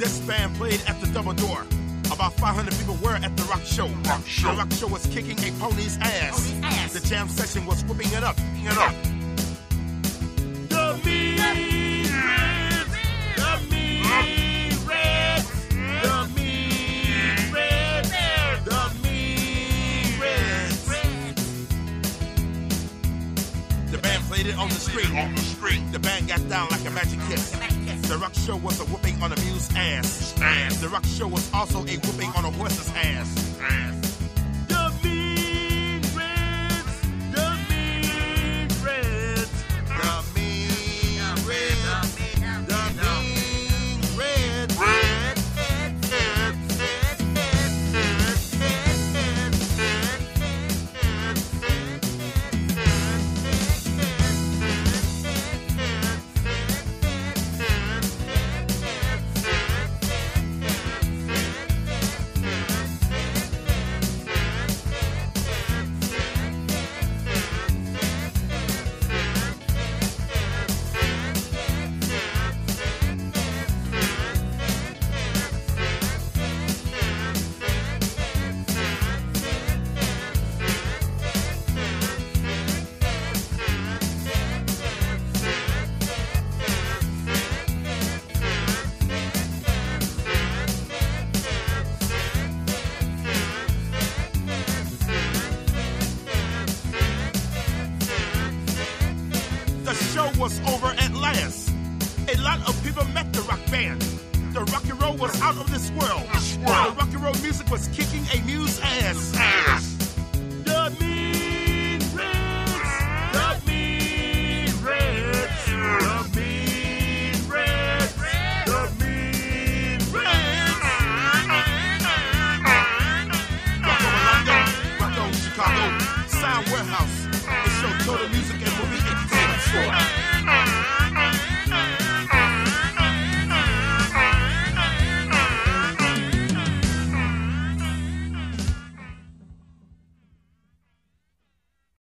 This band played at the Double Door. About 500 people were at the rock show. The rock show was kicking a pony's ass. The jam session was whipping it up. The mean reds, the mean reds, the mean reds, the mean reds. The band played it on the street. The band got down like a magic kiss. The rock show was a whooping on a mule's ass. The rock show was also a whooping on a horse's ass. The mean reds, the mean reds, the mean reds, the mean reds. Was over at last. A lot of people met the rock band. The rock and roll was out of this world. The rock and roll music was kicking a mule's ass. The mean reds, the mean reds, the mean reds, the mean reds. Rock on London, rock on Chicago, Sound Warehouse. It showed total music